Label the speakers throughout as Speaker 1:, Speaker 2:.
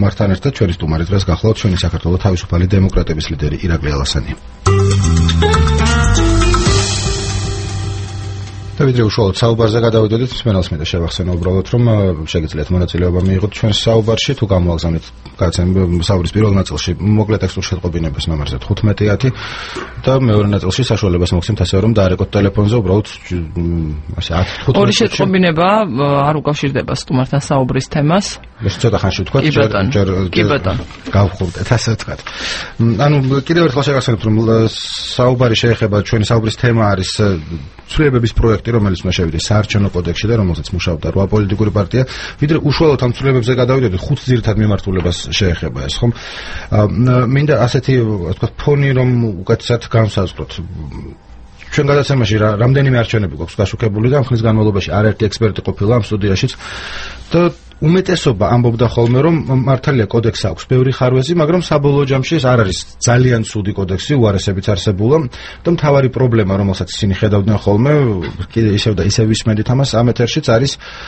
Speaker 1: მასთან ერთად ჩვენი სტუმარი დღეს გახლავთ ჩვენი საქართველოს თავისუფალი დემოკრატების ლიდერი ირაკლი ალასანი. დავიდრე უშუალოდ საუბარზე გადავიდოდით, მსმენელს მინდა შევახსენო უბრალოდ, რომ შეგიძლიათ მონაწილეობა მიიღოთ ჩვენს საუბარში, თუ გამოაგზავნეთ საუბრის პირველ ნაწილში მოკლე ტექსტურ შეტყობინებას ნომერზე 15 და მეორე ნაწილში საშუალებას მოგცემთ ასე რომ დაარეკოთ ტელეფონზე უბრალოდ ასე 10-15
Speaker 2: ორი შეტყობინება არ უკავშირდება სტუმართან საუბრის თემას.
Speaker 1: ეს ცოტა ხანში ვთქვა,
Speaker 2: კი ბატონო.
Speaker 1: გავხურდეთ ასე ვთქვათ. ანუ კიდევ ერთხელ შევახსენებთ, რომ საუბარი შეეხება ჩვენი საუბრის თემა არის ცვლილებების პროექტი, რომელიც უნდა შევიდეს საარჩევნო კოდექსში და რომელზეც მუშაობდა 8 პოლიტიკური პარტია. ვიდრე უშუალოდ ამ ცვლილებებზე გადავიდოდი, 5 ძირითად მიმართულებას შეეხება ეს, ხომ? მინდა ასეთი, ვთქვათ, ფონი რომ უკეთესად განსაზღვროთ. ჩვენ გადაცემაში რამდენიმე არჩევნები გვაქვს გაშუქებული და ამ ხნის განმავლობაში არაერთი ექსპერტი ყოფილა ამ სტუდიაშიც და უმეტესობა ამბობდა ხოლმე, რომ მართალია კოდექსი აქვს ბევრი ხარვეზი, მაგრამ საბოლოო ჯამში ეს არ არის ძალიან ცუდი კოდექსი, უარესებიც არსებულა და მთავარი პრობლემა, რომელსაც ისინი ხედავდნენ ხოლმე, კიდე ისევ და ისევ ვისმენდით ამას, ამ ეთერშიც არის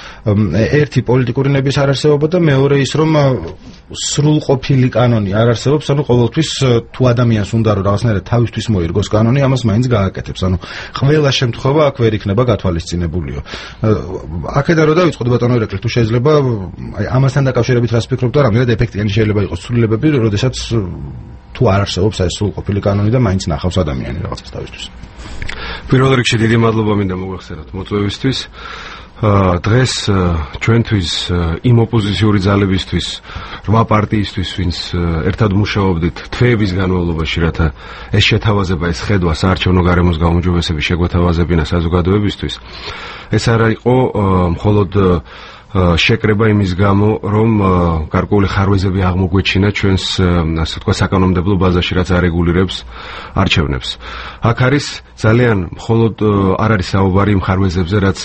Speaker 1: ერთი პოლიტიკური ნების არარსებობა და მეორე ის, რომ სრულყოფილი კანონი არ არსებობს, ანუ ყოველთვის თუ ადამიანს უნდა რომ რაღაცნაირად თავისთვის მოირგოს კანონი, ამას მაინც გააკეთებს. ანუ ყველა შემთხვევა აქ ვერ იქნება გათვალისწინებულიო. აქედან რომ დავიწყოთ ბატონო ირაკლი, თუ შეიძლება აი ამასთან დაკავშირებით რას ფიქრობთ და რამდენად ეფექტიანი შეიძლება იყოს ცვლილებები, როდესაც თუ არ არსებობს ეს სრულყოფილი კანონი და მაინც ნახავს ადამიანი რაღაცას თავისთვის.
Speaker 3: პირველ რიგში დიდი მადლობა მინდა მოგახსენოთ მოწვევისთვის. დღეს ჩვენთვის იმ ოპოზიციური ძალებისთვის 8 პარტიისთვის, ვინც ერთად მუშაობდით თვეების განმავლობაში, რათა ეს შეთავაზება, ეს ხედვა საარჩევნო გარემოს გაუმჯობესების შეგვეთავაზებინა საზოგადოებისთვის, ეს არ იყო მხოლოდ შეკრება იმის გამო, რომ გარკვეული ხარვეზები აღმოგვეჩინა ჩვენს, ასე ვთქვათ, საკანონმდებლო ბაზაში, რაც არეგულირებს არჩევნებს. აქ არის ძალიან მხოლოდ არ არის საუბარი იმ ხარვეზებზე, რაც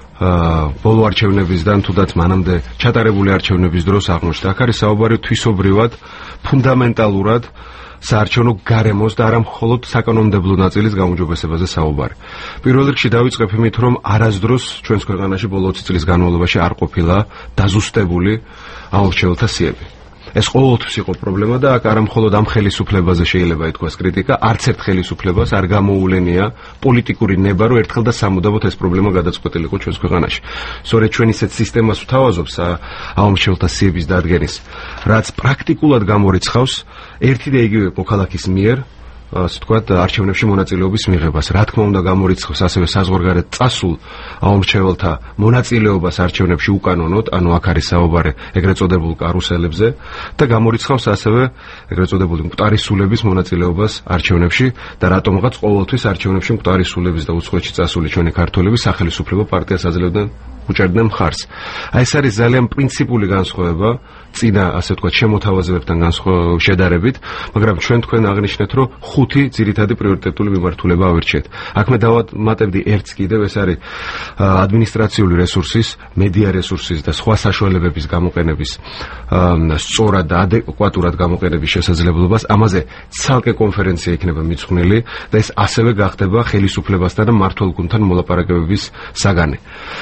Speaker 3: ბოლო არჩევნებისგან თუდაც მანამდე ჩატარებული არჩევნების დროს აღმოჩნდა. აქ არის საუბარი თვისობრივად, ფუნდამენტალურად საარჩევნო გარემოს და არა მხოლოდ საკანონმდებლო ნაწილის გაუმჯობესებაზე საუბარი. პირველ რიგში დავიწყებ იმით, რომ არასდროს ჩვენს ქვეყანაში ბოლო 20 წლის განმავლობაში არ ყოფილა დაზუსტებული ამორჩეულთა სიები. ეს ყოველთვის იყო პრობლემა და აქ არა მხოლოდ ამ ხელისუფლებაზე შეიძლება ითქვას კრიტიკა, არც ერთ ხელისუფლებას არ გამოუვლენია პოლიტიკური ნება, რომ ერთხელ და სამუდამოდ ეს პრობლემა გადაწყვეტილიყო ჩვენს ქვეყანაში. სწორედ ჩვენ ისეთ სისტემას ვთავაზობთ ამორჩეულთა სიების დადგენის, რაც პრაქტიკულად გამორიცხავს ერთი და იგივე მოქალაქის მიერ, ასე ვთქვათ, არჩევნებში მონაწილეობის მიღებას. რა თქმა უნდა, გამორიცხავს ასევე საზღვარგარეთ წასულ ამორჩეველთა მონაწილეობას არჩევნებში უკანონოდ, ანუ აქ არის საუბარი ეგრეთ წოდებულ კარუსელებზე და გამორიცხავს ასევე ეგრეთ წოდებული მკვდარი სულების მონაწილეობას არჩევნებში და რატომღაც ყოველთვის არჩევნებში მკვდარი სულების და უცხოეთში წასული ჩვენი ქართველები სახელისუფლებო პარტიას აძლევდნენ, უჭერდნენ მხარს. აი ეს არის ძალიან პრინციპული განსხვავება წინა, ასე ვთქვათ, შემოთავაზებებთან შედარებით, მაგრამ ჩვენ თქვენ აღნიშნეთ, რომ 5 ძირითადი პრიორიტეტული მიმართულება ავირჩიეთ. აქ მე დავამატებდი ერთს კიდევ, ეს არის ადმინისტრაციული რესურსის, მედია რესურსის და სხვა საშუალებების გამოყენების სწორად და ადეკვატურად გამოყენების შესაძლებლობას. ამაზე ცალკე კონფერენცია იქნება მიძღვნილი და ეს ასევე გახდება ხელისუფლებასთან და მმართველ გუნდთან მოლაპარაკებების საგანი.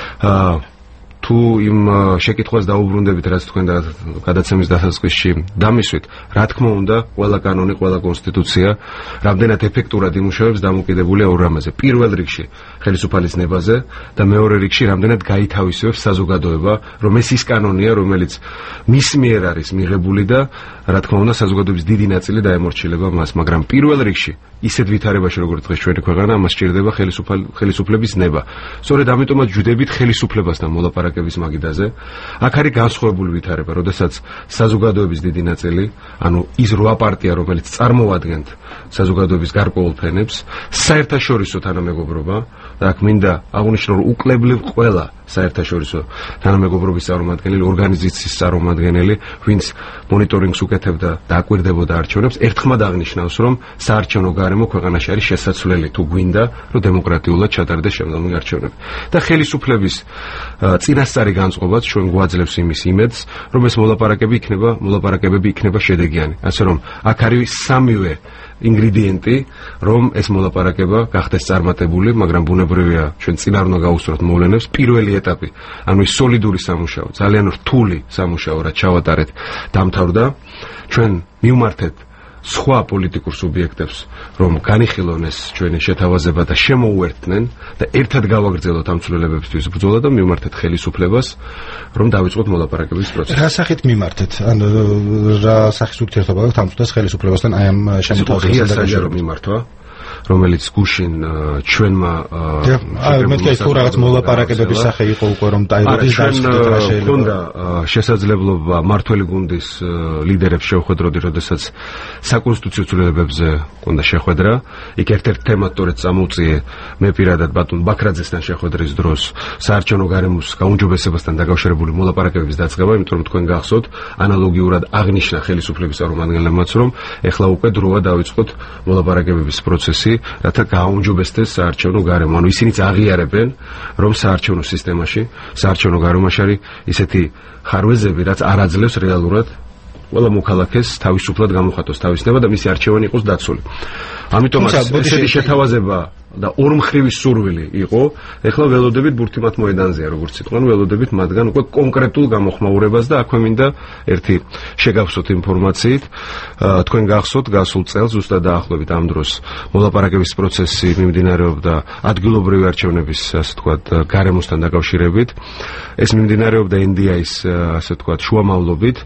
Speaker 3: თუ იმ შეკითხვას დაუბრუნდებით, რაც თქვენ გადაცემის დასაწყისში დამისვით, რა თქმა უნდა, ყველა კანონი, ყველა კონსტიტუცია რამდენად ეფექტურად იმუშავებს დამოკიდებულია ორ რამაზე. პირველ რიგში ხელისუფალის ნებაზე და მეორე რიგში რამდენად გაითავისუფლებს საზოგადოება, რომ ეს ის კანონია, რომელიც მის მიერ არის მიღებული და რა თქმა უნდა, საზოგადოების დიდი ნაწილი დაემორჩილება მას, მაგრამ პირველ რიგში ისეთ ვითარებაში, როგორც დღეს ჩვენი ქვეყანა, მას სჭირდება ხელისუფლების ნება. სწორედ ამიტომაც ჯუდებით ხელისუფლებასთან მოლაპარაკების მაგიდაზე. აქ არის განსხვავებული ვითარება, როდესაც საზოგადოების დიდი ნაწილი, ანუ ის 8 პარტია, რომელიც წარმოადგენთ საზოგადოების გარკვეულ ფენებს, საერთაშორისო თანამეგობრობა და აქ მინდა აღვნიშნო, რომ უკლებლივ ყველა საერთაშორისო თანამეგობრობის წარმომადგენელი, ორგანიზაციის წარმომადგენელი, ვინც მონიტორინგს უკეთებდა და აკვირდებოდა არჩევნებს, ერთხმად აღნიშნავს, რომ საარჩევნო გარემო ქვეყანაში არის შესაძლებელი, თუ გვინდა, რომ დემოკრატიულად ჩატარდეს შემდგომი არჩევნები. და ხელისუფლების წინასწარი განწყობაც ჩვენ გვაძლევს იმის იმედს, რომ ეს მოლაპარაკებები იქნება შედეგიანი. ასე რომ აქ არის სამივე ინგრედიენტი, რომ ეს მოლაპარაკება გახდეს წარმატებული, მაგრამ ბუნებრივია ჩვენ წინ არ უნდა გაუსწროთ მოვლენებს. პირველი ეტაპი, ანუ ის სოლიდური სამუშაო, ძალიან რთული სამუშაო, რაც ჩავატარეთ, დამთავრდა. ჩვენ მივმართეთ სხვა პოლიტიკურ სუბიექტებს, რომ განიხილონ ეს ჩვენი შეთავაზება და შემოუერთდნენ და ერთად გავაგრძელოთ ამ ცვლილებებისთვის ბრძოლა და მივმართეთ ხელისუფლებას, რომ დავიწყოთ მოლაპარაკების პროცესი.
Speaker 1: რა სახით მიმართეთ? ან რა სახის ურთიერთობა გაქვთ ამ წუთას ხელისუფლებასთან აი ამ შემოთავაზებასთან
Speaker 3: დაკავშირებით? მიმართვა, რომელიც გუშინ ჩვენმა
Speaker 1: მეთქე თუ რაღაც მოლაპარაკებების სახე იყო უკვე რომ დაიბადეს დასწრებით რა შეიძლება.
Speaker 3: ქონდა შესაძლებლობა მართველი გუნდის ლიდერებს შევხვედროდი, როდესაც საკონსტიტუციო ცვლილებებზე ქონდა შეხვედრა. იქ ერთ-ერთ თემად თორედ წამოვწიე მე პირადად ბატონ ბაქრაძესთან შეხვედრის დროს საარჩევნო გარემოს გაუმჯობესებასთან დაკავშირებული მოლაპარაკებების დაწყება, იმიტომ რომ თქვენ გახსოვთ, ანალოგიურად აღნიშნა ხელისუფლების წარმომადგენლებმაც, რომ ეხლა უკვე დროა დავიწყოთ მოლაპარაკებების პროცესი, რათა გააუმჯობესდეს საარჩევნო გარემო. ანუ ისინიც აღიარებენ, რომ საარჩევნო სისტემაში, საარჩევნო გარემოში არის ისეთი ხარვეზები, რაც არ აძლევს რეალურად ყველა მოქალაქეს თავისუფლად გამოხატოს თავის ნება და მისი არჩევანი იყოს დაცული. ამიტომაც ესეთი შეთავაზება და ორმხრივი სურვილი იყო, ეხლა ველოდებით ბურთი მათ მოედანზეა, როგორც სიტყვან, ველოდებით მათგან უკვე კონკრეტულ გამოხმაურებას და აქვე მინდა ერთი შეგავსოთ ინფორმაციით. თქვენ გახსოვთ, გასულ წელს ზუსტად დაახლოებით ამ დროს მოლაპარაკების პროცესი მიმდინარეობდა ადგილობრივი არჩევნების, ასე ვთქვათ, გარემოსთან დაკავშირებით. ეს მიმდინარეობდა NDI-ის, ასე ვთქვათ, შუამავლობით.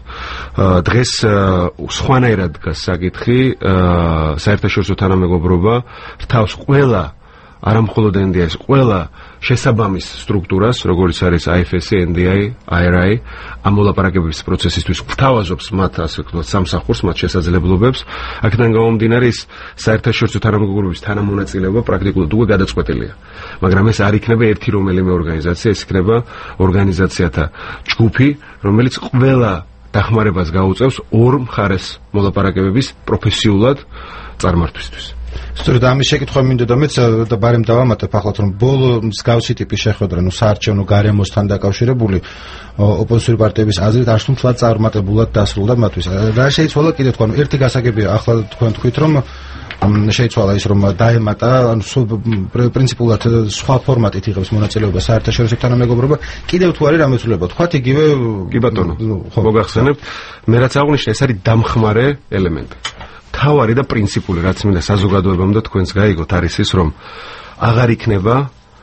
Speaker 3: დღეს სხვანაირად დგას საკითხი, საერთაშორისო თანამეგობრობა რთავს ყველა არამხოლოდ NDI-ს, ყველა შესაბამის სტრუქტურას, როგორც არის IFSC, NDI, IRI, ამ მოლაპარაკებების პროცესისთვის გვთავაზობს მათ, ასე ვთქვათ, სამსახურს, მათ შესაძლებლობებს. აქედან გამომდინარე ის საერთაშორისო თანამეგობრობის თანამონაწილეობა პრაქტიკულად უკვე გადაწყვეტილია. მაგრამ ეს არ იქნება ერთი რომელიმე ორგანიზაცია, ეს იქნება ორგანიზაციათა ჯგუფი, რომელიც ყველა დახმარებას გაუწევს ორ მხარეს მოლაპარაკებების პროფესიულად წარმართვისთვის.
Speaker 1: სწორედ ამის შეკითხვა მინდოდა მეც და ბარემ დავამატებ ახლა რომ ბოლო მსგავსი ტიპის შეხვედრა, საარჩევნო გარემოსთან დაკავშირებული ოპოზიციური პარტიების აზრით არც თუ მთლად წარმატებულად დასრულდა მათთვის. რა შეიცვალა კიდე თქვა, ერთი გასაგებია, ახლა თქვენ თქვით რომ შეიცვალა ის რომ დაემატა, ანუ პრინციპულად სხვა ფორმატით იღებს მონაწილეობა საერთაშორისო თანამეგობრობა, კიდევ თუ არის რამე ცვლილება, თქვათ იგივე
Speaker 3: კი ბატონო, მოგახსენებთ, მე რაც აღნიშნე, ეს არის დამხმარე ელემენტი. თავარი და პრინციპული, რაც მინდა საზოგადოებამ და თქვენს გაიგოთ, არის ის, რომ აღარ იქნება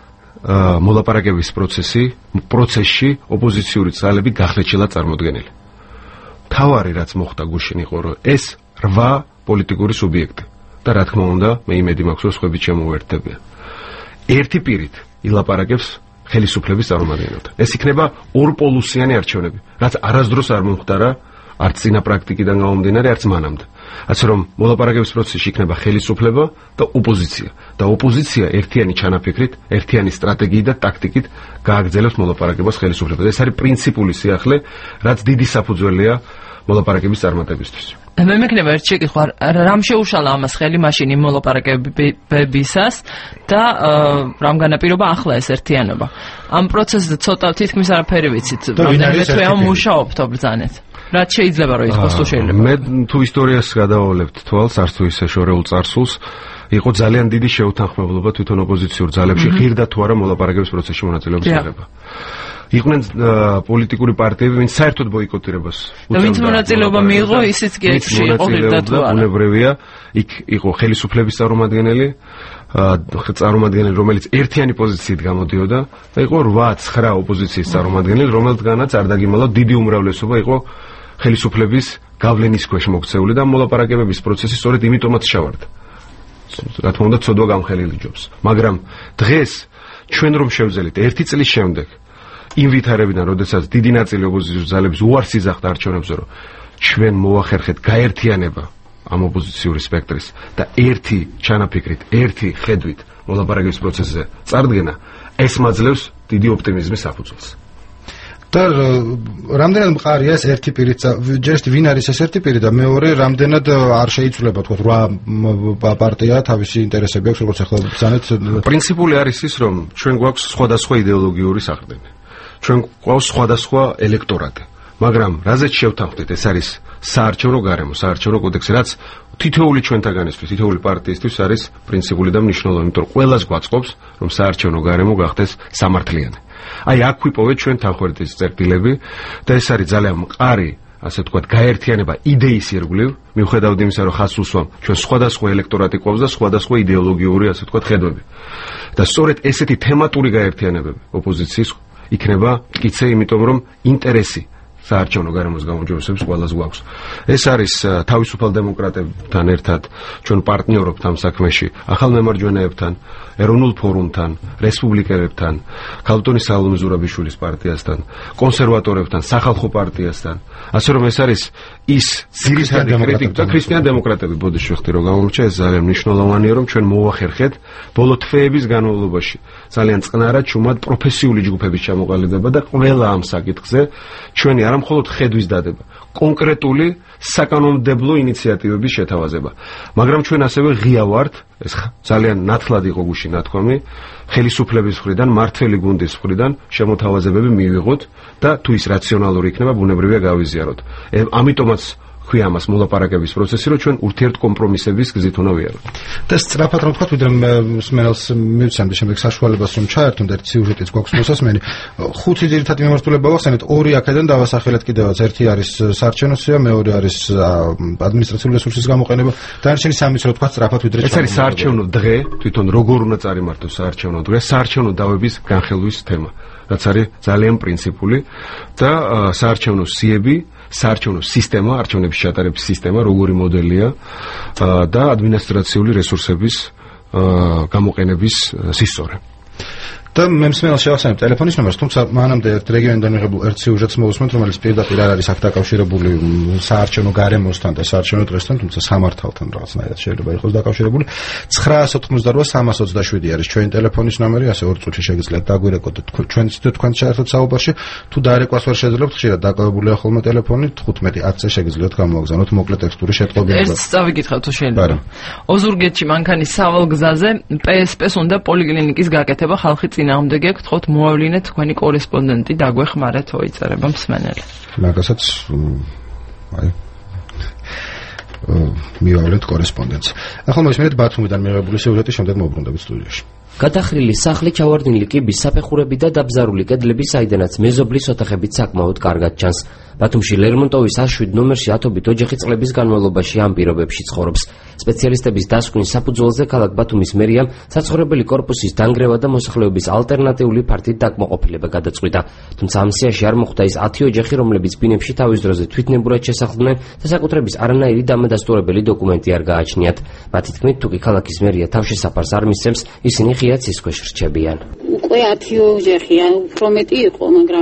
Speaker 3: მოლაპარაკების პროცესში ოპოზიციური ძალები გახლეჩილად წარმოდგენილი. თავარი, რაც მოხდა გუშინ იყო, რომ ეს 8 პოლიტიკური სუბიექტი და რა თქმა უნდა, მე იმედი მაქვს, რომ სხვები შემოუერთდებიან. ერთი პირით ილაპარაკებს ხელისუფლების წარმომადგენელთან. ეს იქნება ორპოლუსიანი არჩევნები, რაც არასდროს არ მომხდარა არც წინა პრაქტიკიდან გამომდინარე, არც მანამდე. ასე რომ მოლაპარაკების პროცესში იქნება ხელისუფლება და ოპოზიცია. და ოპოზიცია ერთიანი ჩანაფიქრით, ერთიანი სტრატეგიით და ტაქტიკით გააგრძელებს მოლაპარაკებას ხელისუფლებას. ეს არის პრინციპული სიახლე, რაც დიდი საფუძველია მოლაპარაკების წარმატებისთვის.
Speaker 2: მე მექნება ერთ შეკითხვა, რამ შეუშალა ამას ხელი მაშინ იმ მოლაპარაკებებისას და რამ განაპირობა ახლა ეს ერთიანობა? ამ პროცესზე ცოტა თითქმის არაფერი ვიცით, რამდენიმე თვე ამ მუშაობთ ბრძანეთ. რაც შეიძლება რომ იყოს თუ შეიძლება.
Speaker 3: მე თუ ისტორიას გადავავლებთ თვალს, არც თუ ისე შორეულ წარსულს, იყო ძალიან დიდი შეუთანხმებლობა თვითონ ოპოზიციურ ძალებში ღირდა თუ არა მოლაპარაკების პროცესში მონაწილეობის აღება. იყვნენ პოლიტიკური პარტიები, ვინც საერთოდ ბოიკოტირებას
Speaker 2: უწევდა. ვინც მონაწილეობა მიიღო, ისიც კი იყო ღირდა თუ არა.
Speaker 3: უნებრევია, იქ იყო ხელისუფლების წარმომადგენელი, რომელიც ერთიანი პოზიციით გამოდიოდა და იყო 8-9 ოპოზიციის წარმომადგენელი, რომელთგანაც არ დაგიმალავ დიდი უმრავლესობა იყო ხელისუფლების გავლენის ქვეშ მოქცეული და მოლაპარაკებების პროცესი სწორედ იმიტომაც ჩავარდა. რა თქმა უნდა, ცოდვა გამხელილი ჯობს. მაგრამ დღეს ჩვენ რომ შევძელით 1 წლის შემდეგ იმ ვითარებიდან, როდესაც დიდი ნაწილი ოპოზიციის ძალების უარს იძახდა არჩევნებზე, რომ ჩვენ მოვახერხეთ გაერთიანება ამ ოპოზიციური სპექტრის და ერთი ჩანაფიქრით, ერთი ხედვით მოლაპარაკების პროცესზე წარდგენა, ეს მაძლევს დიდი ოპტიმიზმის საფუძველს.
Speaker 1: და რამდენად მყარია ეს ერთი პირით, ჯერ ვინ არის ეს ერთი პირი და მეორე რამდენად არ შეიცვლება, თქვა 8 პარტია თავისი ინტერესები აქვს, როგორც ახლა ბრძანეთ.
Speaker 3: პრინციპული არის ის, რომ ჩვენ გვაქვს სხვადასხვა იდეოლოგიური საყრდენი. ჩვენ გვაქვს სხვადასხვა ელექტორატი. მაგრამ რაზეც შევთანხმდით, ეს არის საარჩევნო გარემო, საარჩევნო კოდექსი, რაც თითოეული ჩვენთაგანისთვის, თითოეული პარტიისთვის არის პრინციპული და მნიშვნელოვანი, იმიტომ რომ ყველას გვაწყობს, რომ საარჩევნო გარემო გახდეს სამართლიანი. აი აქ ვიპოვეთ ჩვენ თანხმობის წერტილები და ეს არის ძალიან მყარი ასე თქვათ გაერთიანება იდეის ირგვლივ მიუხედავად იმისა რომ ხაზს უსვამ ჩვენ სხვადასხვა ელექტორატი ყავს და სხვადასხვა იდეოლოგიური ასე თქვათ ხედვები და სწორედ ესეთი თემატური გაერთიანებები ოპოზიციის იქნება მტკიცე იმიტომ რომ ინტერესი საარჩევნო გარემოს გამოძიებებს ყველას გვაქვს. ეს არის თავისუფალ დემოკრატებთან ერთად ჩვენ პარტნიორობთ ამ საქმეში, ახალ მემარჯვენეებთან, ეროვნულ ფორუმთან, რესპუბლიკელებთან, ქალბატონი სალომე ზურაბიშვილის პარტიასთან, კონსერვატორებთან, სახალხო პარტიასთან. ასე რომ ეს არის ის ძირითადი კრიტიკა და ქრისტიან დემოკრატები ბოდიში ვხდი რომ გამომრჩა ეს ძალიან მნიშვნელოვანია რომ ჩვენ მოვახერხეთ ბოლო თვეების განმავლობაში ძალიან წყნარად ჩუმად პროფესიული ჯგუფების ჩამოყალიბება და ყველა ამ საკითხზე ჩვენი არა მხოლოდ ხედვის დადება, კონკრეტული საკანონმდებლო ინიციატივების შეთავაზება. მაგრამ ჩვენ ასევე ღია ვართ, ეს ძალიან ნათლად იყო გუშინ ნათქვამი, ხელისუფლების მხრიდან, მართველი გუნდის მხრიდან შემოთავაზებები მივიღოთ და თუ ის რაციონალური იქნება, ბუნებრივია გავიზიაროთ. ამიტომაც ხი ამას მოლაპარაკების პროცესი, რომ ჩვენ ურთიერთ კომპრომისების გზით უნდა ვიაროთ.
Speaker 1: და სწრაფად რომ ვთქვათ, ვიდრე მსმენელს მივცემდი შემდეგ საშუალებას რომ ჩაერთონ და ერთი სიუჟეტიც გვაქვს მოსასმენი, ხუთი ძირითადი მიმართულება ვახსენეთ, ორი აქედან დავასახელეთ კიდევაც, ერთი არის საარჩევნო სია, მეორე არის ადმინისტრაციული რესურსის გამოყენება, დანარჩენი სამიც რომ ვთქვათ, სწრაფად ვიდრე
Speaker 3: ეს არის საარჩევნო დღე, თვითონ როგორ უნდა წარიმართოს საარჩევნო დღე, საარჩევნო დავების განხილვის თემა, რაც არის ძალიან პრინციპული და საარჩევნო სიები საარჩევნო სისტემა, არჩევნების ჩატარების სისტემა, როგორი მოდელია და ადმინისტრაციული რესურსების გამოყენების სისწორე. და მე მსმენელს შევახსენებ ტელეფონის ნომერს, თუმცა მანამდე ერთ რეგიონიდან მიღებულ ერთ სიუჟეტს მოვუსმენთ, რომელიც პირდაპირ არ არის აქ დაკავშირებული საარჩევნო გარემოსთან და საარჩევნო დღესთან, თუმცა სამართალთან რაღაცნაირად შეიძლება იყოს დაკავშირებული. 988-327 არის ჩვენი ტელეფონის ნომერი, ასე 2 წუთში შეგიძლიათ დაგვირეკოთ ჩვენც და თქვენ შეერთოთ საუბარში. თუ დაერეკვას ვერ შეძლებთ, ხშირად დაკავებულია ხოლმე ტელეფონი 15-10-ზე შეგიძლიათ გამოაგზავნოთ მოკლე ტექსტური შეტყობინება.
Speaker 2: ერთ წავიკითხავ თუ შეიძლება. ოზურგეთში მანქანის სავალგზაზე PSP-ს უნდა პოლიკლინიკის გაკეთება ხალხი წინააღმდეგია, გთხოვთ მოავლინეთ თქვენი კორესპონდენტი დაგვეხმარეთ, იწერება მსმენელი.
Speaker 1: მაგასაც მივავლეთ კორესპონდენტს. ახლა მოსმენთ ბათუმიდან მიღებული სიუჟეტი, შემდეგ მოვბრუნდებით სტუდიაში.
Speaker 4: გადახრილი სახლი, ჩავარდნილი კიბის საფეხურები და დაბზარული კედლები, საიდანაც მეზობლის ოთახებით საკმაოდ კარგად ჩანს. ბათუმში ლერმონტოვის 107 ნომერში ათობით ოჯახი წლების განმავლობაში ამ პირობებში ცხოვრობს. სპეციალისტების დასკვნის საფუძველზე ქალაქ ბათუმის მერიამ საცხოვრებელი კორპუსის დანგრევა და მოსახლეობის ალტერნატიული ფართით დაკმაყოფილება გადაწყვიტა. თუმცა ამ სიაში არ მოხვდა ის 10 ოჯახი, რომლებიც ბინებში თავის დროზე თვითნებურად შესახლდნენ და საკუთრების არანაირი დამადასტურებელი დოკუმენტი არ გააჩნიათ. მათი თქმით, თუ კი ქალაქის მერია თავშესაფარს არ მისცემს, ისინი ღია ცის ქვეშ რჩებიან.
Speaker 5: უკვე 10 ოჯახი, უფრო მეტი იყო, მაგრამ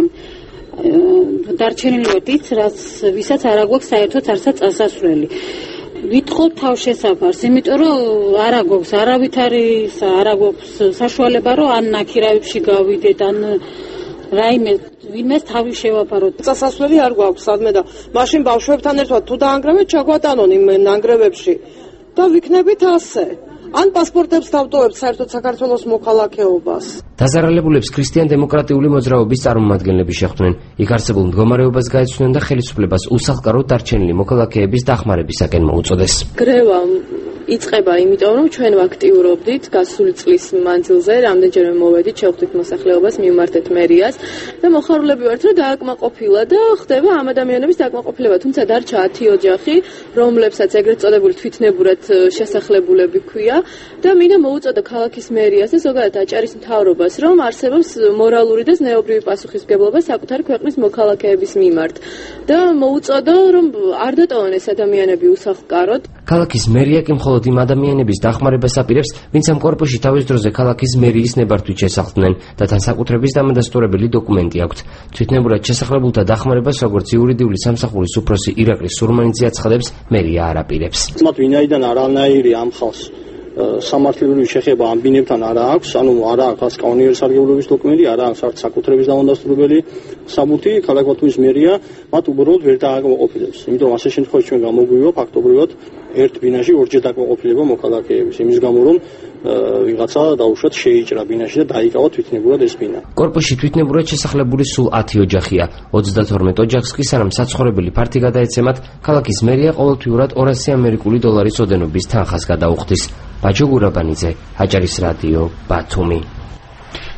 Speaker 5: დარჩენილი ვართ ის, ვისაც არ აგვაქვს საერთოდ არცაც წასასვლელი. ვითხოვთ თავშესაფარს, იმიტომ რომ არ აგვაქვს არავით არის, არ აგვაქვს საშუალება, რომ ან ნაქირავებში გავიდეთ, ან რაიმე ვინმეს თავი შევაფაროთ.
Speaker 6: წასასვლელი არ გვაქვს სადმე და მაშინ ბავშვებთან ერთად თუ დაანგრევეთ, ჩაგვატანონ იმ ნანგრევებში და ვიქნებით ასე. ან პასპორტებს დავტოვებთ საერთოდ საქართველოს მოქალაქეობას.
Speaker 4: დაზარალებულებს ქრისტიან დემოკრატიული მოძრაობის წარმომადგენლები შეხვდნენ. იქ არსებულ მდგომარეობას გაეცნნენ და ხელისუფლებას უსახლკაროდ დარჩენილი მოქალაქეების დახმარებისაკენ მოუწოდეს.
Speaker 7: გრევა იწყება იმიტომ, რომ ჩვენ ვაქტიურობდით გასული წლის მანძილზე, რამდენჯერმე მოვედით, შევხვდით მოსახლეობას, მივმართეთ მერიას და მოხარულები ვართ, რომ დააკმაყოფილა და ხდება ამ ადამიანების დააკმაყოფილება. თუმცა დარჩა 10 ოჯახი, რომლებსაც ეგრეთ წოდებული თვითნებურად შესახლებულები ქვია და მინდა მოუწოდა ქალაქის მერიას და ზოგადად აჭარის მთავრობას, რომ არსებობს მორალური და ზნეობრივი პასუხისმგებლობა საკუთარი ქვეყნის მოქალაქეების მიმართ და მოუწოდა, რომ არ დატოვონ ეს ადამიანები უსახლკაროდ.
Speaker 4: ქალაქის მერია კი მხოლოდ იმ ადამიანების დახმარებას აპირებს, ვინც ამ კორპუსში თავის დროზე ქალაქის მერიის ნებართვით შესახლდნენ და თან საკუთრების დამადასტურებელი დოკუმენტი აქვთ. თვითნებურად შესახლებულთა დახმარებას, როგორც იურიდიული სამსახურის უფროსი ირაკლი სურმანიძე აცხადებს, მერია არ აპირებს.
Speaker 8: მათ ვინაიდან არანაირი ამ ხალხს სამართლებრივი შეხება ამ ბინებთან არ აქვს, ანუ არ აქვს კანონიერი სარგებლობის დოკუმენტი, არ აქვს არც საკუთრების დამადასტურებელი საბუთი, ქალაქ ბათუმის მერია მათ უბრალოდ ვერ დააკმაყოფილებს. იმიტომ ასე შემთხვევაში ჩვენ გამოგვივა ფაქტობრივად ერთ ბინაში ორჯერ დაკმაყოფილება მოქალაქეების, იმის გამო რომ ვიღაცა დაუშვათ შეიჭრა ბინაში და დაიკავა თვითნებურად ეს ბინა.
Speaker 4: კორპუსში თვითნებურად შესახლებული სულ 10 ოჯახია. 32 ოჯახს კი სანამ საცხოვრებელი ფართი გადაეცემათ, ქალაქის მერია ყოველთვიურად 200 ამერიკული დოლარის ოდენობის თანხას გადაუხდის. ბაჯო გურაბანიძე, აჭარის რადიო, ბათუმი.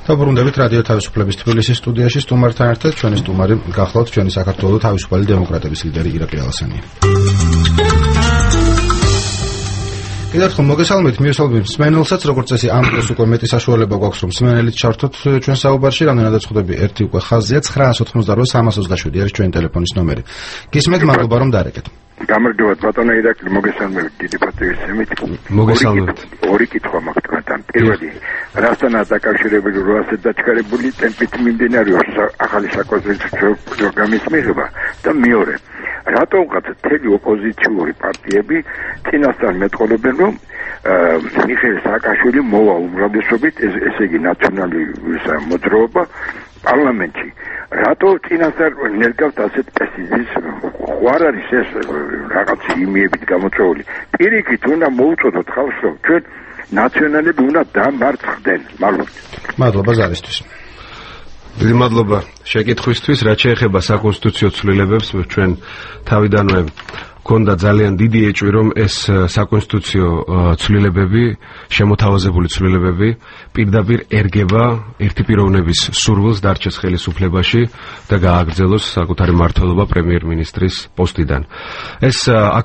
Speaker 1: დაბრუნდებით რადიო თავისუფლების თბილისის სტუდიაში სტუმართან ერთად ჩვენი სტუმარი გახლავთ ჩვენი საქართველოს თავისუფალი დემოკრატების ლიდერი ირაკლი ალასანია. კიდევ ერთხელ მოგესალმებით მსმენელსაც, როგორც წესი ამ დროს უკვე მეტი საშუალება გვაქვს რომ მსმენელით ჩართოთ ჩვენ საუბარში, რამდენადაც ხვდები ერთი უკვე ხაზია 988-327 არის ჩვენი ტელეფონის ნომერი. გისმენთ, მადლობა რომ დარეკეთ.
Speaker 9: გამარჯობათ ბატონო ირაკლი, მოგესალმებით დიდი პატივისცემით.
Speaker 3: მოგესალმებით.
Speaker 9: ორი კითხვა მაქვს თქვენთან. პირველი, რასთანაა დაკავშირებული რო ასეთ დაჩქარებული ტემპით მიმდინარეობს ახალი საკონსტიტუციო პროგრამის მიღება და მეორე, რატომღაც მთელი ოპოზიციური პარტიები წინასწარ მეტყოლებენ რომ მიხეილ სააკაშვილი მოვა უმრავლესობით, ესე იგი ნაციონალური მოძრაობა პარლამენტში. რატო წინასწარ ნერგავთ ასეთ პრესტიჟის ხوار არის ეს რაღაც იმიებით გამოწვეული. პირიქით უნდა მოუწოდოთ ხალხს რომ ჩვენ ნაციონალები უნდა დამარცხდნენ.
Speaker 1: მადლობა ზარისთვის.
Speaker 3: დიდი მადლობა შეკითხვისთვის. რაც შეეხება საკონსტიტუციო ცვლილებებს, ჩვენ თავიდანვე გქონდა ძალიან დიდი ეჭვი რომ ეს საკონსტიტუციო ცვლილებები, შემოთავაზებული ცვლილებები პირდაპირ ერგება ერთპიროვნების სურვილს დარჩეს ხელისუფლებაში და გააგრძელოს საკუთარი მმართველობა პრემიერ-მინისტრის პოსტიდან. ეს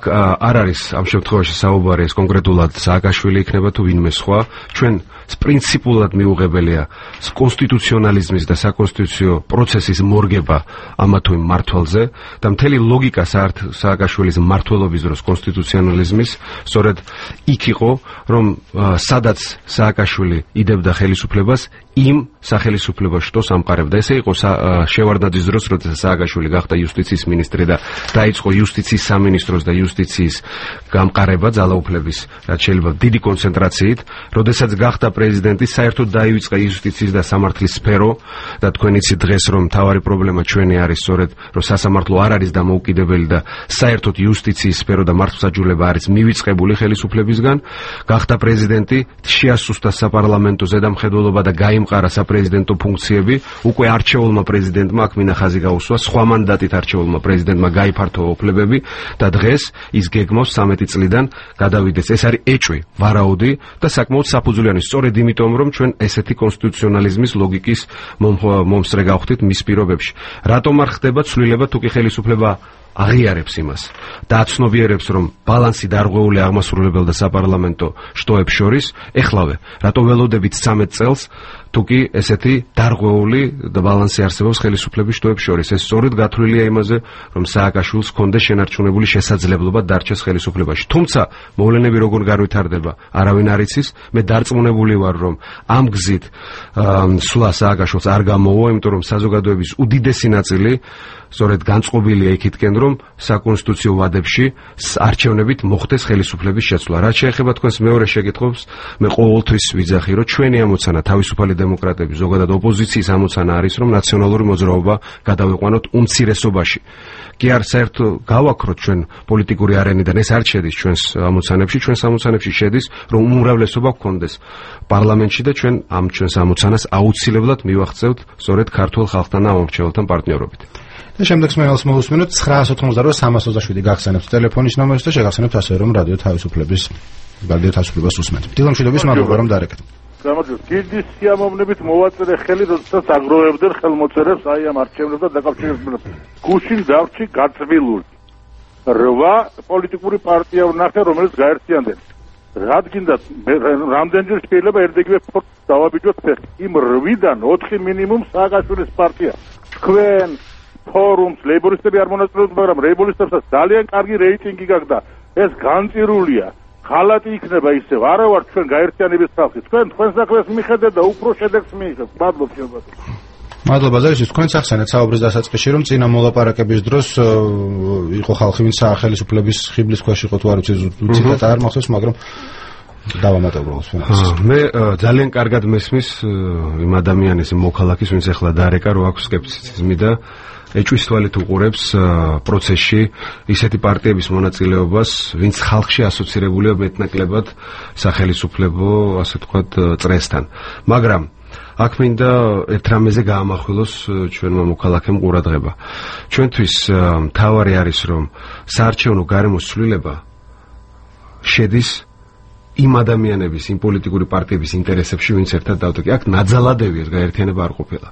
Speaker 3: არ არის ამ შემთხვევაში საუბარი ეს კონკრეტულად სააკაშვილი იქნება თუ ვინმე სხვა. ჩვენ პრინციპულად მიუღებელია კონსტიტუციონალიზმის და საკონსტიტუციო პროცესის მორგება ამა თუ იმ მმართველზე და მთელი ლოგიკა სააკაშვილის მმართველობის დროს კონსტიტუციონალიზმის სწორედ იქ იყო, რომ სადაც სააკაშვილი იდებდა ხელისუფლებას, იმ სახელისუფლებას შტოს ამყარებდა. ესე იყო შევარდნაძის დროს, როდესაც სააკაშვილი გახდა იუსტიციის მინისტრი და დაიწყო იუსტიციის სამინისტროს და იუსტიციის გამყარება ძალაუფლების, რაც შეიძლება დიდი კონცენტრაციით, როდესაც გახდა პრეზიდენტი, საერთოდ დაივიწყა იუსტიციის და სამართლის სფერო და თქვენ იცით დღეს რომ მთავარი პრობლემა ჩვენი არის სწორედ რომ სასამართლო არ არის დამოუკიდებელი და საერთოდ იუსტიციის სფერო და მართლმსაჯულება არის მივიწყებული ხელისუფლებისგან. გახდა პრეზიდენტი, შეასუსტა საპარლამენტო ზედამხედველობა და გაიმყარა საპრეზიდენტო ფუნქციები. უკვე არჩეულმა პრეზიდენტმა აქ მინახაზი გაუსვა, სხვა მანდატით არჩეულმა პრეზიდენტმა გაიფართოვა უფლებები და დღეს ის გეგმავს 13 წლიდან გადავიდეს. ეს არის ეჭვი, ვარაუდი და საკმაოდ საფუძვლიანი. სწორედ იმიტომ რომ ჩვენ ესეთი კონსტიტუციონალიზმის ლოგიკის მომსწრე გავხდით მის პირობებში. რატომ არ ხდება ცვლილება თუ კი ხელისუფლება აღიარებს იმას და აცნობიერებს რომ ბალანსი დარღვეული აღმასრულებელ და საპარლამენტო შტოებს შორის, ეხლავე რატო ველოდებით 13 წელს თუ კი ესეთი დარღვეული და ბალანსი არსებობს ხელისუფლების შტოებს შორის. ეს სწორედ გათვლილია იმაზე რომ სააკაშვილს ჰქონდა შენარჩუნებული შესაძლებლობა დარჩეს ხელისუფლებაში. თუმცა მოვლენები როგორ გავითარდება არავინ არ იცის. მე დარწმუნებული ვარ რომ ამ გზით სვლა სააკაშვილს არ გამოვა, იმიტომ რომ საზოგადოების უდიდესი ნაწილი სწორედ განწყობილია იქითკენ რომ საკონსტიტუციო ვადებში არჩევნებით მოხდეს ხელისუფლების შეცვლა. რაც შეეხება თქვენს მეორე შეკითხვას, მე ყოველთვის ვიძახი რომ ჩვენი ამოცანა თავისუფალი დემოკრატები, ზოგადად ოპოზიციის ამოცანა არის რომ ნაციონალური მოძრაობა გადავიყვანოთ უმცირესობაში. კი არ საერთოდ გავაქროთ ჩვენ პოლიტიკური არენიდან, ეს არ შედის ჩვენს ამოცანებში. ჩვენს ამოცანებში შედის რომ უმრავლესობა გქონდეს პარლამენტში და ჩვენ ამ ჩვენს ამოცანას აუცილებლად მივახცევთ სწორედ ქართულ ხალხთან და ამომრჩეველთან პარტნიორობით.
Speaker 1: და შემდეგ მსმენელს მოვუსმინოთ 988-327 გახსენებთ ტელეფონის ნომერს და შეგახსენებთ ასევე რომ რადიო თავისუფლებას უსმენთ. დილამშვიდობის, მადლობა რომ დარეკეთ.
Speaker 10: გამარჯობა. დიდი სიამოვნებით მოვაწერე ხელი, როდესაც აგროვებდნენ ხელმოწერებს აი ამ არჩევნებთან დაკავშირებით. გუშინ დავრჩი გაწბილული. 8 პოლიტიკური პარტია ვნახე, რომელიც გაერთიანდნენ. რადგინდა რამდენჯერ შეიძლება ერთიგივე ფორტს დავაბიჯოთ ფეხი. იმ 8-დან 4 მინიმუმ სააკაშვილის პარტია. თქვენ ფორუმს ლეიბორისტები არ მონაწილეობდნენ, მაგრამ ლეიბორისტებსაც ძალიან კარგი რეიტინგი გაქვს. ეს განწირულია. ხალატი იქნება ისევ. არა ვარ ჩვენ გაერთიანების ხალხი. თქვენ საქმეს მიხედეთ და უფრო შედეგს მიიღებთ. მადლობა შევბატონო.
Speaker 1: მადლობა ზარიშვილ, თქვენც ახსენეთ საუბრის დასაწყისში რომ წინა მოლაპარაკების დროს იყო ხალხი ვინც სახელმწიფოების ხიბლის ქვეშ იყო თუ არ ვიცი უციტად არ მახსოვს, მაგრამ დავამატებ უბრალოდ.
Speaker 3: მე ძალიან კარგად მესმის იმ ადამიანის მოქალაქის ვინც ახლა დარეკა რომ აქვს სკეპტიციზმი და ეჭვის თვალით უყურებს პროცესში ისეთი პარტიების მონაწილეობას, ვინც ხალხში ასოცირებულია მეტნაკლებად სახელმწიფო, ასე ვთქვათ, წრესთან. მაგრამ აქ მინდა ერთ რამეზე გაამახვილოს ჩვენმა მოქალაქემ ყურადღება. ჩვენთვის მთავარი არის რომ საარჩევნო გარემოს ცვლილება შედის იმ ადამიანების, იმ პოლიტიკური პარტიების ინტერესებში, ვინც ერთად დავდექი. აქ ნაძალადებიათ გაერთიანება არ ყოფილა.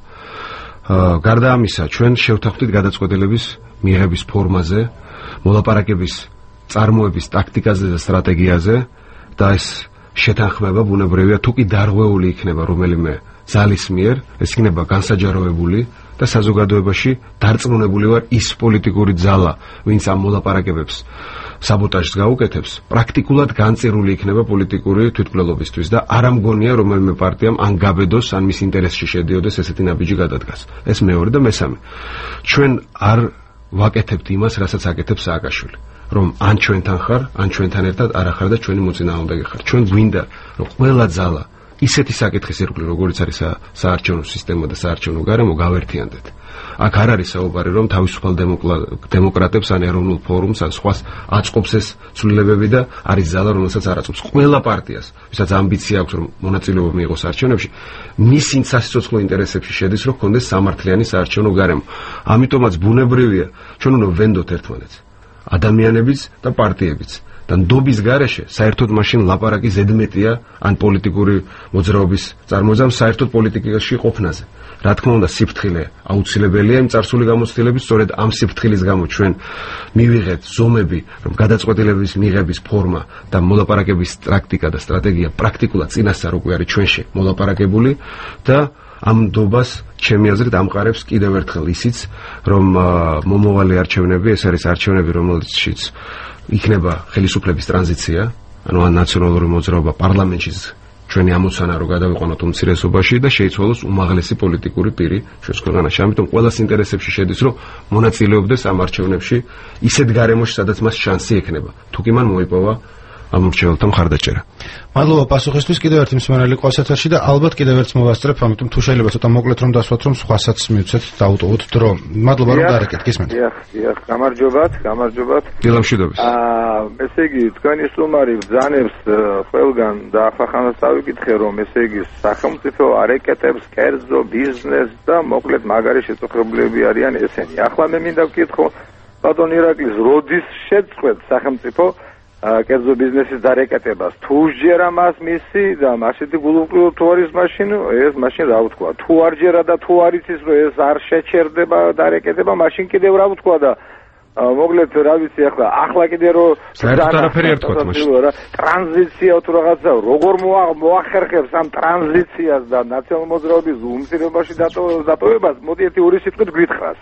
Speaker 3: გარდა ამისა, ჩვენ შევთანხმდით გადაწყვეტილების მიღების ფორმაზე, მოლაპარაკების წარმოების ტაქტიკაზე და სტრატეგიაზე და ეს შეთანხმება ბუნებრივია თუ კი დარღვეული იქნება რომელიმე ძალის მიერ, ეს იქნება განსაჯაროებული და საზოგადოებაში დარწმუნებული ვარ ის პოლიტიკური ძალა, ვინც ამ მოლაპარაკებებს საბოტაჟს გაუკეთებს, პრაქტიკულად განწირული იქნება პოლიტიკური თვითმკვლელობისთვის და არ ამგონია რომელიმე პარტიამ ან გაბედოს, ან მის ინტერესში შედიოდეს ესეთი ნაბიჯი გადადგას. ეს მეორე და მესამე. ჩვენ არ ვაკეთებთ იმას, რასაც აკეთებს სააკაშვილი. რომ ან ჩვენთან ხარ, ან ჩვენთან ერთად არ ახარ და ჩვენი მოწინააღმდეგე ხარ. ჩვენ გვინდა რომ ყველა ძალა ისეთი საკითხის ირგვლივ, როგორც არის საარჩევნო სისტემა და საარჩევნო გარემო გავერთიანდეთ. აქ არ არის საუბარი, რომ თავისუფალ დემოკრატებს ან ეროვნულ ფორუმს ან სხვას აწყობს ეს ცვლილებები და არის ზალა, რომელსაც არ აწყობს. ყველა პარტიას, ვისაც ამბიცია აქვს, რომ მონაწილეობა მიიღოს არჩევნებში, მის სასიცოცხლო ინტერესებში შედის, რომ ჰქონდეს სამართლიანი საარჩევნო გარემო. ამიტომაც ბუნებრივია, ჩვენ უნდა ვენდოთ ერთმანეთს. ადამიანებიც და პარტიებიც და ნდობის გარეშე საერთოდ მაშინ ლაპარაკი ზედმეტია ან პოლიტიკური მოძრაობის წარმოძამ საერთოდ პოლიტიკაში ყოფნაზე. რა თქმა უნდა, სიფრთხილე აუცილებელია იმ წარსული გამოცდილების, სწორედ ამ სიფრთხილის გამო ჩვენ მივიღეთ ზომები, რომ გადაწყვეტილების მიღების ფორმა და მოლაპარაკების ტაქტიკა და სტრატეგია პრაქტიკულად წინასწარ უკვე არის ჩვენში მოლაპარაკებული და ამ ნდობას ჩემი აზრით ამყარებს კიდევ ერთხელ ისიც, რომ მომავალი არჩევნები, ეს არის არჩევნები, რომელშიც იქნება ხელისუფლების ტრანზიცია, ანუ ნაციონალური მოძრაობა პარლამენტში ჩვენი ამოცანა რომ გადავიყვანოთ უმცირესობაში და შეიცვალოს უმაღლესი პოლიტიკური პირი ჩვენს ქვეყანაში. ამიტომ ყველას ინტერესებში შედის, რომ მონაწილეობდეს ამ არჩევნებში ისეთ გარემოში, სადაც მას შანსი ექნება. თუ კი მან მოიპოვა ამ მრჩეველთა მხარდაჭერა.
Speaker 1: მადლობა პასუხისთვის. კიდევ ერთი მსმენელი ყავს ეთერში და ალბათ კიდევ ერთს მოვასწრებ, ამიტომ თუ შეიძლება ცოტა მოკლედ რომ დასვათ, რომ სხვასაც მივცეთ დაუტოვოთ დრო. მადლობა რომ დაარეკეთ, გისმენთ.
Speaker 11: დიახ, გამარჯობათ.
Speaker 3: დილამშვიდობის.
Speaker 11: ესე იგი, თქვენი სტუმარი ბრძანებს ყველგან და ახლა დავიკითხე, რომ ესე იგი, სახელმწიფო არეკეტებს კერძო ბიზნესს და მოკლედ მაგარი შეწუხებლები არიან ესენი. ახლა მე მინდა ვკითხო, ბატონ ირაკლის, როდის შეწყვეტ სახელმწიფო კერძო ბიზნესის დარეკეტებას? თუ ჯერა მას მისი და მასეთი გულუყრილო თუ არის მაშინ, ეს მაშინ რა ვთქვა? თუ არ ჯერა და თუ არ იცის, რომ ეს არ შეჩერდება დარეკეტება, მაშინ კიდევ რა ვთქვა და მოკლედ რა ვიცი ახლა კიდე რომ
Speaker 3: საერთოდ არაფერი არ თქვა მაშინ.
Speaker 11: ტრანზიცია თუ რაღაცა, როგორ მოახერხებს ამ ტრანზიციას და ნაციონალურ მოძრაობის უმცირესობაში დატოვებას? მოდი ერთი ორი სიტყვით გვითხრას.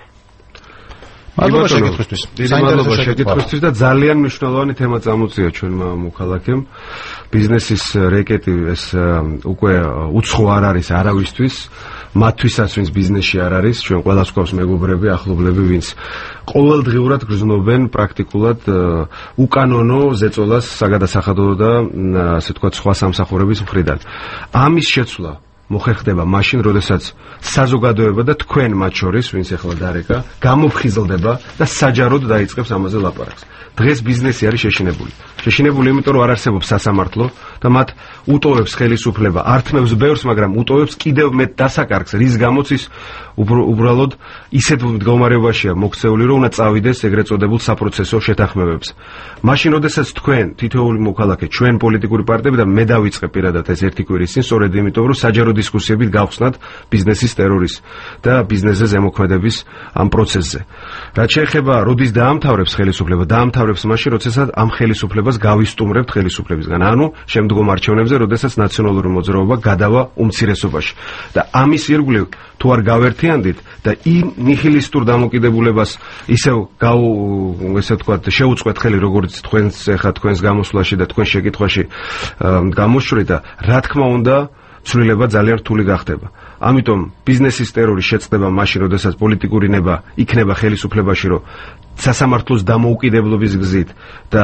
Speaker 1: მადლობა შეკითხვისთვის.
Speaker 3: მადლობა შეკითხვისთვის და ძალიან მნიშვნელოვანი თემა წამოწია ჩვენმა მოქალაქემ. ბიზნესის რეკეტი ეს უკვე უცხო არ არის არავისთვის, მათთვისაც ვინც ბიზნესში არ არის, ჩვენ ყველას გვაქვს მეგობრები, ახლობლები, ვინც ყოველდღიურად გრძნობენ პრაქტიკულად უკანონო ზეწოლას საგადასახადო და ასე ვთქვათ სხვა სამსახურების მხრიდან. ამის შეცვლა მოხერხდება მაშინ, როდესაც საზოგადოება და თქვენ მათ შორის, ვინც ახლა დარეკა, გამოფხიზლდება და საჯაროდ დაიწყებს ამაზე ლაპარაკს. დღეს ბიზნესი არის შეშინებული. შეშინებული იმიტომ, რომ არ არსებობს სასამართლო და მათ უტოვებს ხელისუფლება, ართმევს ბევრს, მაგრამ უტოვებს კიდევ მეტ დასაკარგს, რის გამოც ის უბრალოდ ისეთ მდგომარეობაშია მოქცეული, რომ უნდა წავიდეს ეგრეთ წოდებულ საპროცესო შეთანხმებებს. მაშინ, როდესაც თქვენ თითოეული მოქალაქე, ჩვენ პოლიტიკური პარტიები და მე დავიწყე პირადად ეს ერთი კვირის წინ, სწორედ იმიტომ, რომ საჯარო დისკუსიებით გავხსნათ ბიზნესის ტერორის და ბიზნესზე ზემოქმედების ამ პროცესზე. რაც შეეხება, როდის დაამთავრებს ხელისუფლება, დაამთავრებს მაშინ, როდესაც ამ ხელისუფლებას გავისტუმრებთ ხელისუფლებისგან, ანუ შემდგომ არჩევნებზე, როდესაც ნაციონალური მოძრაობა გადავა უმცირესობაში. და ამის ირგვლივ თუ არ გავერთიანდით და იმ ნიჰილისტურ დამოკიდებულებას ისევ ესე ვთქვათ შეუწყვეთ ხელი, როგორც თქვენს ახლა თქვენს გამოსვლაში და თქვენ შეკითხვაში გამოშვრი და რა თქმა უნდა ცვლილება ძალიან რთული გახდება. ამიტომ ბიზნესის ტერორი შეწყდება მაშინ, როდესაც პოლიტიკური ნება იქნება ხელისუფლებაში, რომ სასამართლოს დამოუკიდებლობის გზით და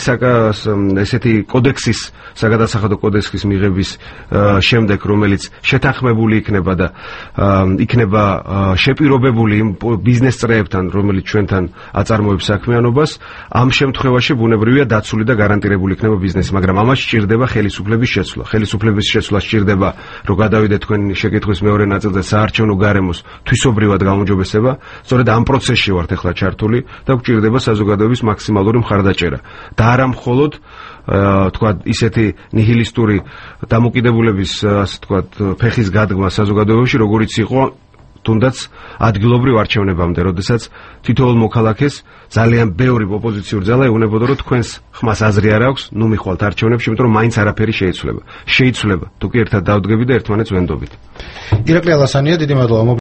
Speaker 3: ესეთი კოდექსის, საგადასახადო კოდექსის მიღების შემდეგ, რომელიც შეთანხმებული იქნება და იქნება შეპირობებული იმ ბიზნეს წრეებთან, რომელიც ჩვენთან აწარმოებს საქმიანობას, ამ შემთხვევაში ბუნებრივია დაცული და გარანტირებული იქნება ბიზნესი, მაგრამ ამას სჭირდება ხელისუფლების შეცვლა. ხელისუფლების შეცვლა სჭირდება, რომ გადავიდეთ თქვენი შეკითხვის მეორე ნაწილზე, საარჩევნო გარემოს თვისობრივად გაუმჯობესება. სწორედ ამ პროცესში ვართ ახლა ჩართული. და გვჭირდება საზოგადოების მაქსიმალური მხარდაჭერა. და არა მხოლოდ თქვა ისეთი ნიჰილისტური დამოკიდებულების ასე თქვა ფეხის გადგმა საზოგადოებაში, როგორიც იყო თუნდაც ადგილობრივ არჩევნებამდე, როდესაც თითოეულ მოქალაქეს ძალიან ბევრი ოპოზიციური ძალა ეუბნებოდა, რომ თქვენს ხმას აზრი არ აქვს, ნუ მიხვალთ არჩევნებში, იმიტომ რომ მაინც არაფერი შეიცვლება. შეიცვლება, თუ კი ერთად დავდგებით და ერთმანეთს ვენდობით.
Speaker 1: ირაკლი ალასანია, დიდი მადლობა.